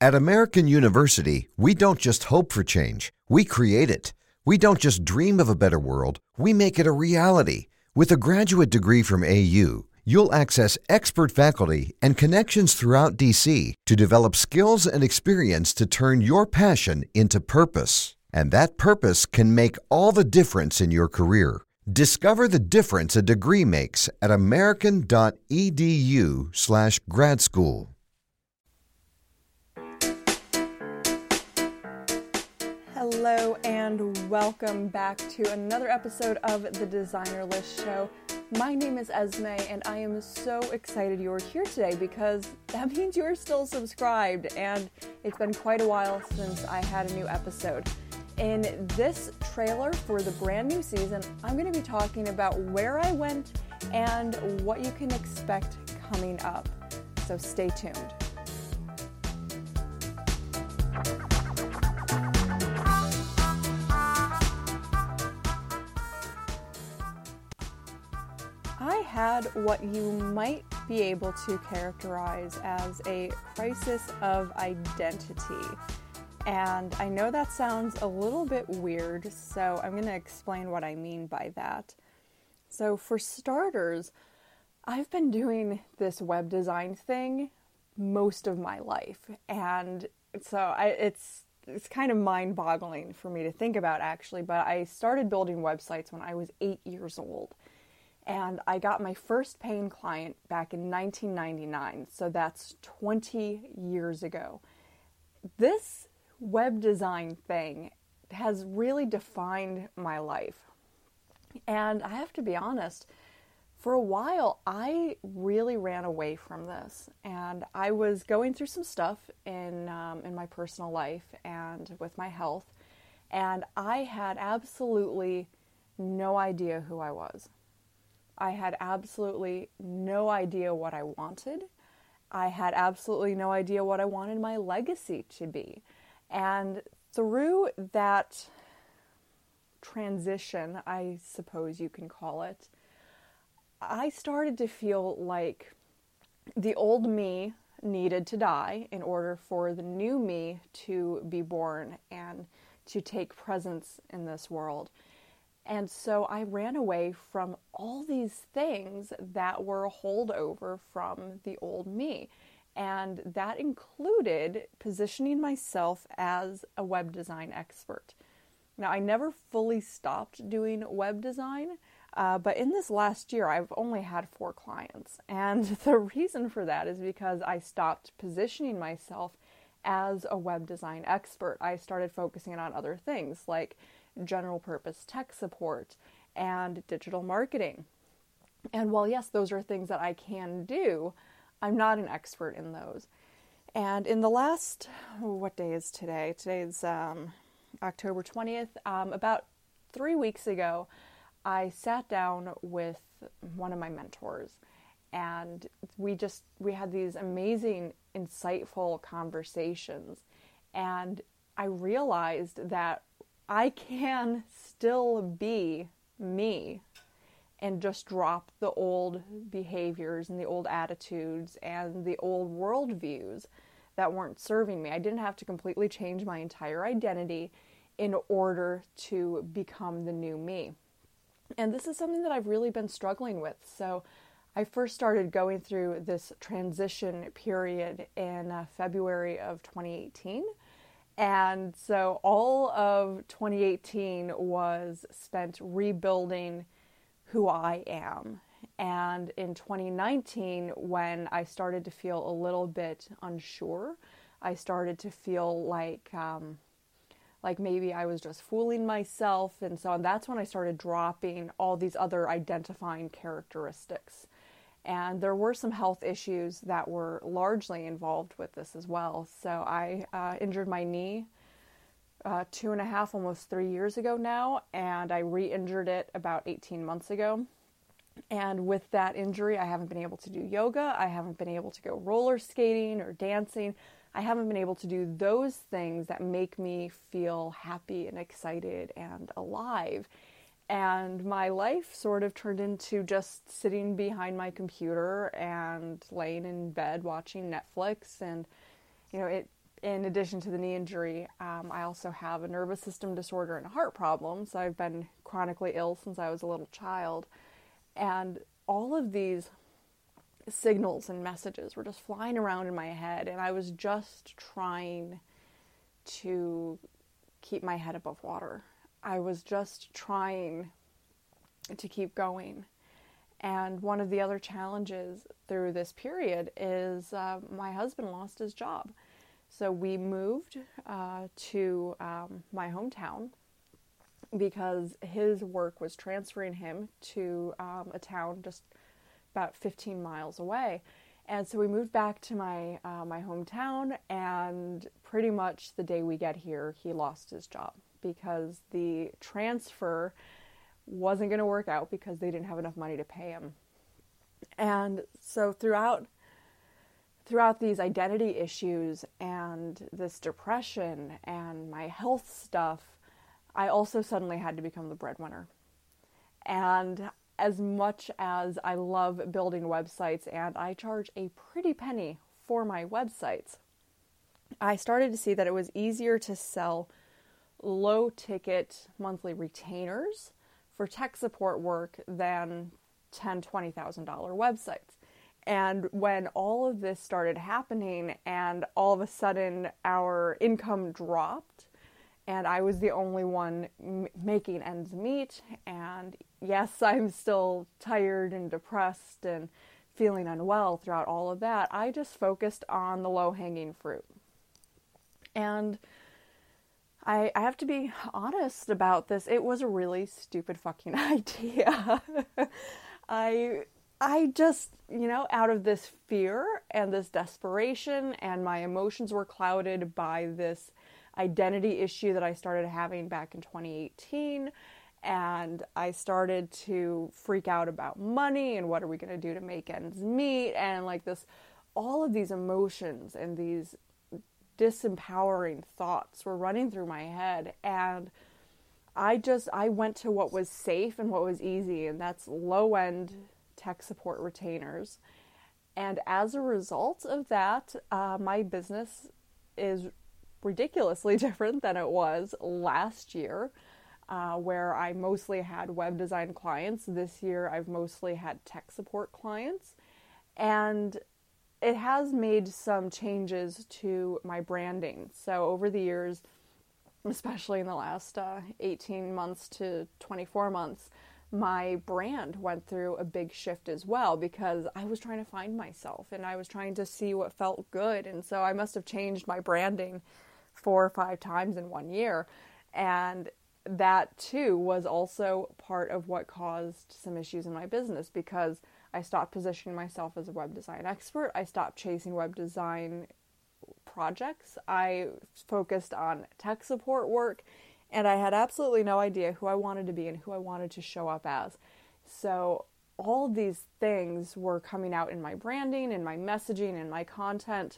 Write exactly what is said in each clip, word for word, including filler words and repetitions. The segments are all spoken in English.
At American University, we don't just hope for change, we create it. We don't just dream of a better world, we make it a reality. With a graduate degree from A U, you'll access expert faculty and connections throughout D C to develop skills and experience to turn your passion into purpose. And that purpose can make all the difference in your career. Discover the difference a degree makes at american.edu slash grad school. Hello and welcome back to another episode of the Designer List Show. My name is Esme and I am so excited you're here today because that means you're still subscribed, and it's been quite a while since I had a new episode. In this trailer for the brand new season, I'm going to be talking about where I went and what you can expect coming up. So stay tuned. I had what you might be able to characterize as a crisis of identity. And I know that sounds a little bit weird, so I'm going to explain what I mean by that. So for starters, I've been doing this web design thing most of my life. And so I, it's it's kind of mind-boggling for me to think about, actually, but I started building websites when I was eight years old. And I got my first paying client back in nineteen ninety-nine, so that's twenty years ago. This web design thing has really defined my life. And I have to be honest, for a while, I really ran away from this. And I was going through some stuff in, um, in my personal life and with my health, and I had absolutely no idea who I was. I had absolutely no idea what I wanted. I had absolutely no idea what I wanted my legacy to be. And through that transition, I suppose you can call it, I started to feel like the old me needed to die in order for the new me to be born and to take presence in this world. And so I ran away from all these things that were a holdover from the old me. And that included positioning myself as a web design expert. Now, I never fully stopped doing web design, uh, but in this last year, I've only had four clients. And the reason for that is because I stopped positioning myself as a web design expert. I started focusing on other things like general purpose tech support and digital marketing. And while yes, those are things that I can do, I'm not an expert in those. And in the last, what day is today? Today is um, October twentieth. Um, about three weeks ago, I sat down with one of my mentors, and we just, we had these amazing, insightful conversations. And I realized that I can still be me and just drop the old behaviors and the old attitudes and the old worldviews that weren't serving me. I didn't have to completely change my entire identity in order to become the new me. And this is something that I've really been struggling with. So I first started going through this transition period in uh, February of twenty eighteen. And so all of twenty eighteen was spent rebuilding who I am. And in twenty nineteen, when I started to feel a little bit unsure, I started to feel like um, like maybe I was just fooling myself. And so that's when I started dropping all these other identifying characteristics. And there were some health issues that were largely involved with this as well. So I uh, injured my knee uh, two and a half, almost three years ago now, and I re-injured it about eighteen months ago. And with that injury, I haven't been able to do yoga. I haven't been able to go roller skating or dancing. I haven't been able to do those things that make me feel happy and excited and alive. And my life sort of turned into just sitting behind my computer and laying in bed watching Netflix. And, you know, it in addition to the knee injury, um, I also have a nervous system disorder and a heart problem. So I've been chronically ill since I was a little child. And all of these signals and messages were just flying around in my head. And I was just trying to keep my head above water. I was just trying to keep going. And one of the other challenges through this period is uh, my husband lost his job. So we moved uh, to um, my hometown because his work was transferring him to um, a town just about fifteen miles away. And so we moved back to my uh, my hometown, and pretty much the day we get here, he lost his job because the transfer wasn't going to work out because they didn't have enough money to pay him. And so throughout throughout these identity issues and this depression and my health stuff, I also suddenly had to become the breadwinner. And as much as I love building websites and I charge a pretty penny for my websites, I started to see that it was easier to sell low ticket monthly retainers for tech support work than ten thousand dollars, twenty thousand dollars websites. And when all of this started happening and all of a sudden our income dropped and I was the only one m- making ends meet, and yes, I'm still tired and depressed and feeling unwell throughout all of that, I just focused on the low-hanging fruit. And I, I have to be honest about this. It was a really stupid fucking idea. I I just, you know, out of this fear and this desperation, and my emotions were clouded by this identity issue that I started having back in twenty eighteen. And I started to freak out about money and what are we going to do to make ends meet, and like this, all of these emotions and these disempowering thoughts were running through my head. And I just, I went to what was safe and what was easy, and that's low-end tech support retainers. And as a result of that, uh, my business is ridiculously different than it was last year, uh, where I mostly had web design clients. This year, I've mostly had tech support clients. And it has made some changes to my branding. So over the years, especially in the last uh, eighteen months to twenty-four months, my brand went through a big shift as well, because I was trying to find myself and I was trying to see what felt good. And so I must have changed my branding four or five times in one year. And that too was also part of what caused some issues in my business, because I stopped positioning myself as a web design expert. I stopped chasing web design projects. I focused on tech support work, and I had absolutely no idea who I wanted to be and who I wanted to show up as. So all of these things were coming out in my branding, in my messaging, in my content.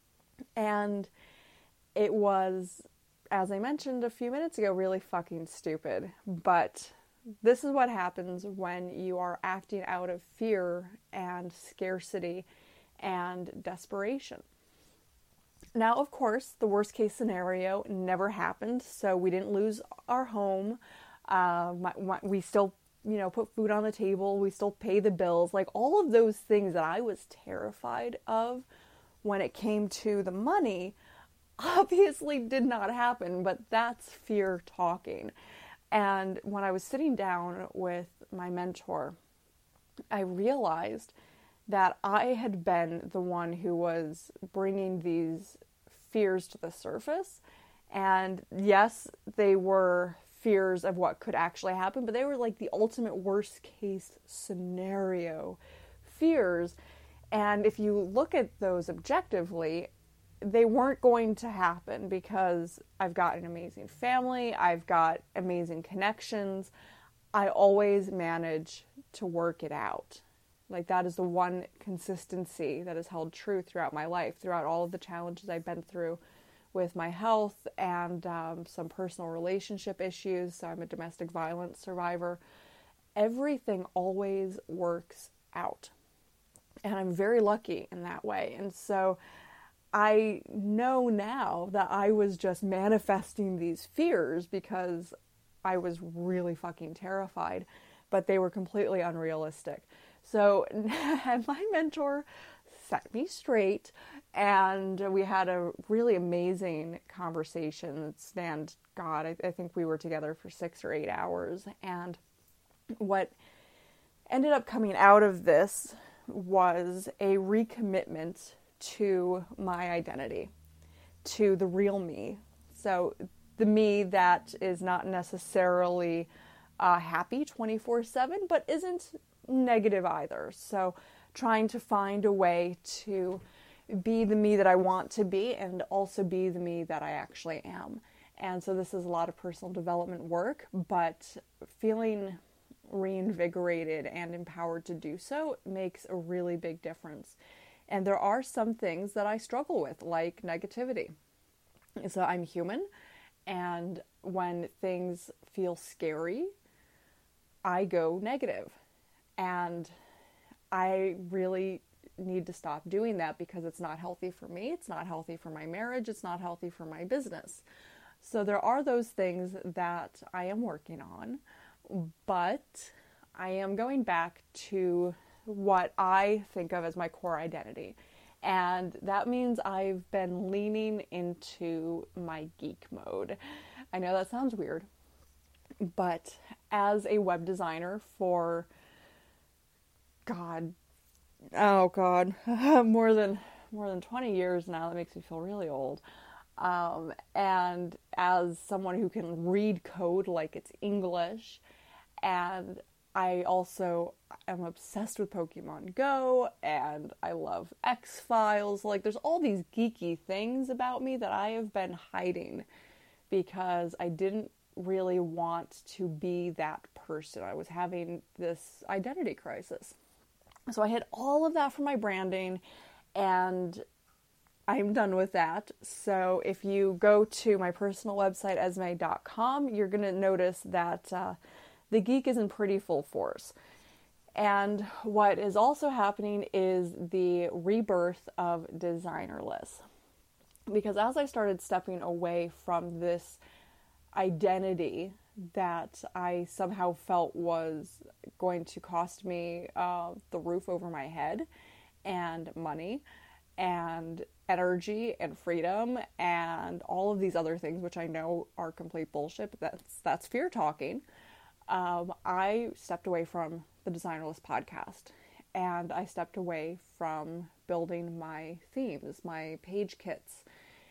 And it was, as I mentioned a few minutes ago, really fucking stupid. But this is what happens when you are acting out of fear and scarcity and desperation. Now, of course, the worst case scenario never happened, so we didn't lose our home. Uh, my, my, we still, you know, put food on the table. We still pay the bills. Like, all of those things that I was terrified of when it came to the money obviously did not happen, but that's fear talking. And when I was sitting down with my mentor, I realized that I had been the one who was bringing these fears to the surface. And yes, they were fears of what could actually happen, but they were like the ultimate worst case scenario fears. And if you look at those objectively, they weren't going to happen, because I've got an amazing family, I've got amazing connections, I always manage to work it out. Like, that is the one consistency that has held true throughout my life, throughout all of the challenges I've been through with my health and um, some personal relationship issues. So I'm a domestic violence survivor. Everything always works out. And I'm very lucky in that way. And so I know now that I was just manifesting these fears because I was really fucking terrified, but they were completely unrealistic. So my mentor set me straight, and we had a really amazing conversation that spanned, God, I, I think we were together for six or eight hours. And what ended up coming out of this was a recommitment to my identity, to the real me. So the me that is not necessarily uh, happy twenty-four seven, but isn't negative either. So trying to find a way to be the me that I want to be and also be the me that I actually am. And so this is a lot of personal development work, but feeling reinvigorated and empowered to do so makes a really big difference. And there are some things that I struggle with, like negativity. So I'm human, and when things feel scary, I go negative. And I really need to stop doing that because it's not healthy for me, it's not healthy for my marriage, it's not healthy for my business. So there are those things that I am working on, but I am going back to what I think of as my core identity. And that means I've been leaning into my geek mode. I know that sounds weird, but as a web designer for, God, oh God, more than more than twenty years now, that makes me feel really old. Um, and as someone who can read code like it's English, and I also am obsessed with Pokemon Go, and I love X-Files. Like, there's all these geeky things about me that I have been hiding because I didn't really want to be that person. I was having this identity crisis. So I hid all of that from my branding, and I'm done with that. So if you go to my personal website, esme dot com, you're going to notice that uh, the geek is in pretty full force. And what is also happening is the rebirth of Designerless. Because as I started stepping away from this identity that I somehow felt was going to cost me uh, the roof over my head, and money, and energy, and freedom, and all of these other things, which I know are complete bullshit, but that's, that's fear talking. Um, I stepped away from the Designerless podcast, and I stepped away from building my themes, my page kits,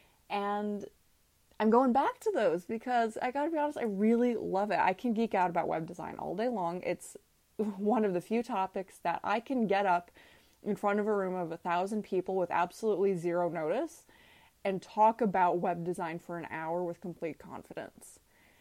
and I'm going back to those because I gotta be honest, I really love it. I can geek out about web design all day long. It's one of the few topics that I can get up in front of a room of a thousand people with absolutely zero notice and talk about web design for an hour with complete confidence.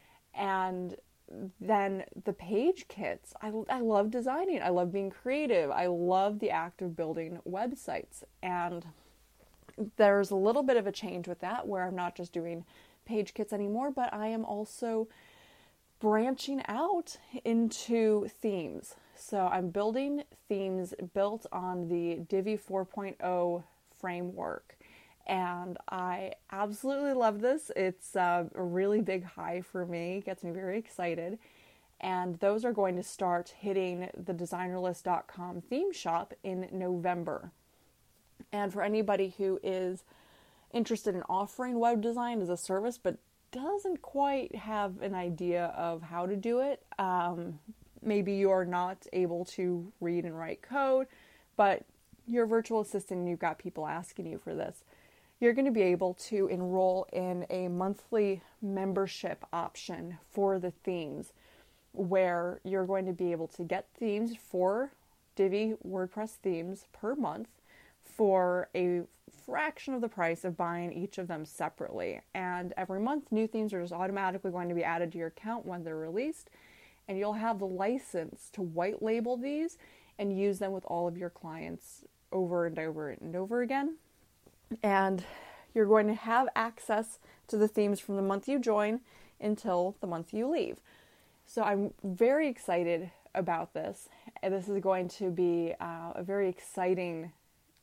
And then the page kits, I, I love designing. I love being creative. I love the act of building websites. And there's a little bit of a change with that where I'm not just doing page kits anymore, but I am also branching out into themes. So I'm building themes built on the Divi four point oh framework. And I absolutely love this. It's uh, a really big high for me. It gets me very excited. And those are going to start hitting the designerless dot com theme shop in November. And for anybody who is interested in offering web design as a service, but doesn't quite have an idea of how to do it, um, maybe you're not able to read and write code, but you're a virtual assistant and you've got people asking you for this, you're going to be able to enroll in a monthly membership option for the themes, where you're going to be able to get themes for Divi WordPress themes per month for a fraction of the price of buying each of them separately. And every month, new themes are just automatically going to be added to your account when they're released, and you'll have the license to white label these and use them with all of your clients over and over and over again. And you're going to have access to the themes from the month you join until the month you leave. So I'm very excited about this. And this is going to be uh, a very exciting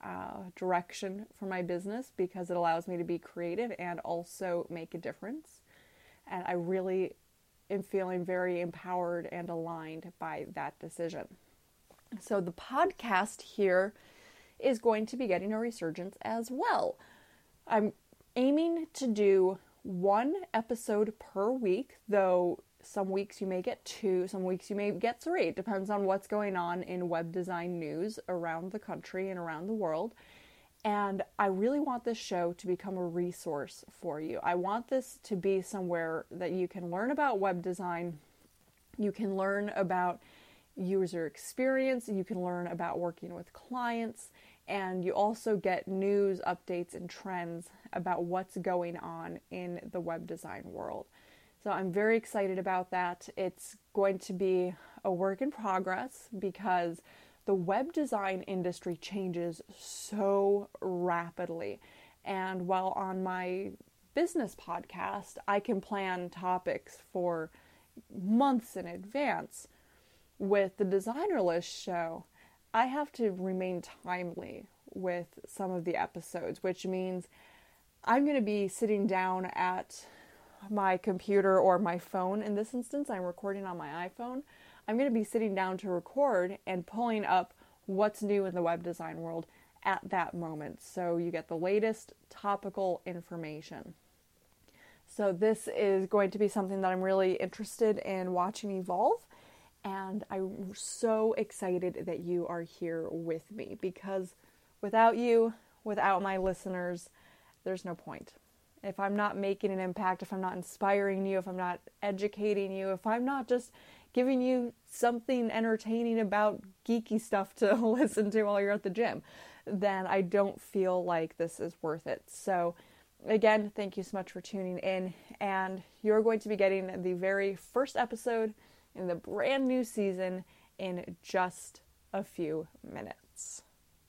uh, direction for my business because it allows me to be creative and also make a difference. And I really am feeling very empowered and aligned by that decision. So the podcast here is going to be getting a resurgence as well. I'm aiming to do one episode per week, though some weeks you may get two, some weeks you may get three. It depends on what's going on in web design news around the country and around the world. And I really want this show to become a resource for you. I want this to be somewhere that you can learn about web design, you can learn about user experience, you can learn about working with clients, and you also get news, updates, and trends about what's going on in the web design world. So I'm very excited about that. It's going to be a work in progress because the web design industry changes so rapidly. And while on my business podcast, I can plan topics for months in advance, with the Designer List show, I have to remain timely with some of the episodes, which means I'm going to be sitting down at my computer or my phone. In this instance, I'm recording on my iPhone. I'm going to be sitting down to record and pulling up what's new in the web design world at that moment. So you get the latest topical information. So this is going to be something that I'm really interested in watching evolve. And I'm so excited that you are here with me because without you, without my listeners, there's no point. If I'm not making an impact, if I'm not inspiring you, if I'm not educating you, if I'm not just giving you something entertaining about geeky stuff to listen to while you're at the gym, then I don't feel like this is worth it. So again, thank you so much for tuning in, and you're going to be getting the very first episode in the brand new season in just a few minutes.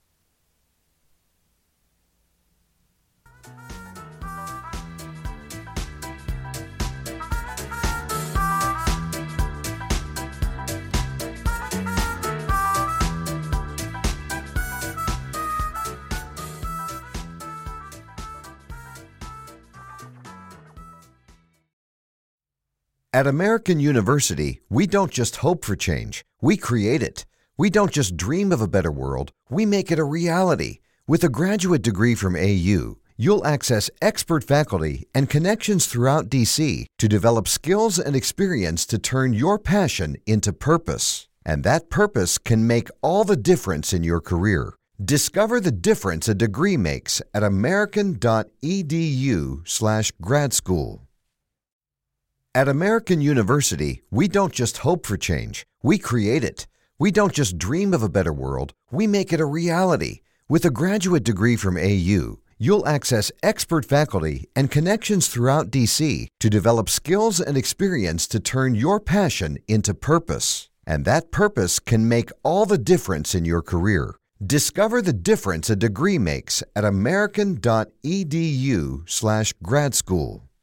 At American University, we don't just hope for change, we create it. We don't just dream of a better world, we make it a reality. With a graduate degree from A U, you'll access expert faculty and connections throughout D C to develop skills and experience to turn your passion into purpose. And that purpose can make all the difference in your career. Discover the difference a degree makes at american.edu slash grad school. At American University, we don't just hope for change, we create it. We don't just dream of a better world, we make it a reality. With a graduate degree from A U, you'll access expert faculty and connections throughout D C to develop skills and experience to turn your passion into purpose. And that purpose can make all the difference in your career. Discover the difference a degree makes at american.edu slash grad school.